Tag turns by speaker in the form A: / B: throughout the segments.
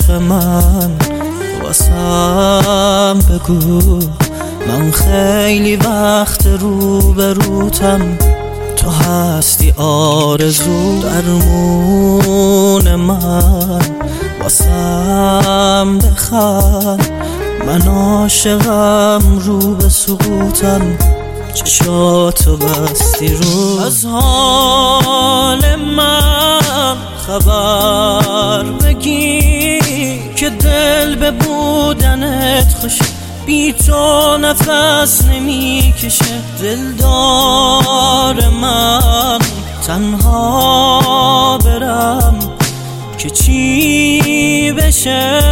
A: عشق من واسم بگو، من خیلی وقت روبروتم، تو هستی آرزو درمون من، واسم بخند، من عاشقم رو به سقوطم، چشاتو بستی رو. از حال من خبر بگی که دل به بودنت خوشه، بی تو نفس نمیکشه، دلدار من تنها برم که چی بشه.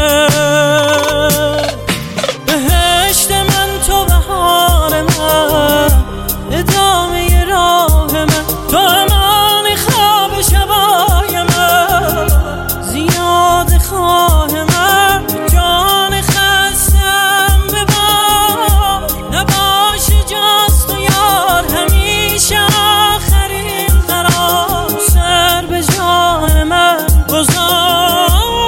A: بهشت من تو بهار من، ادامه راه من، تو امان خواب شبای من، زیاد خواه من، جان خستم ببار، نباشه جز تو یار، همیشه آخرین قرار، سر به جان من گذار.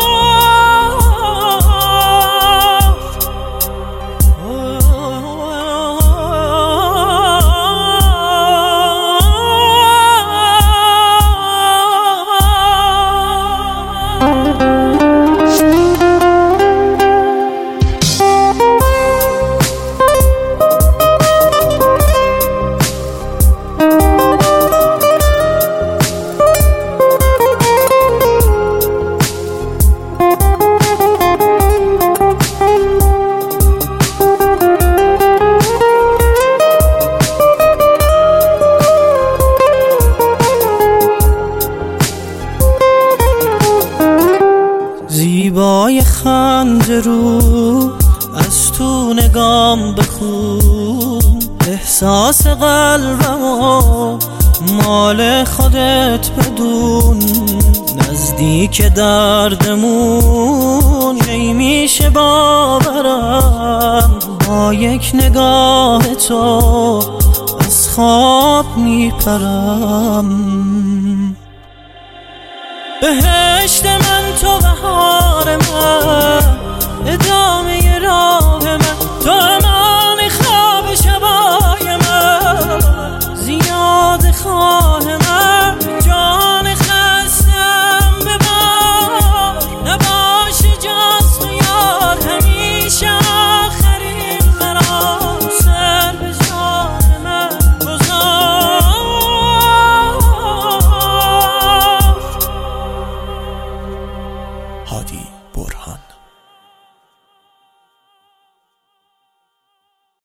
A: زیبای خنده رو از تو نگام بخون، احساس قلبمو مال خودت بدون، نزدیک دردمون کی میشه باورم، با یک نگاه تو از خواب میپرم. بهشت من تو بهار من، ادامه راه من، تو امان خواب شبای من، زیاد خواه من، جان خستم ببار، نباشه جز تو یار، همیشه آخرین قرار، سر به جان من گذار.
B: هادی برهان.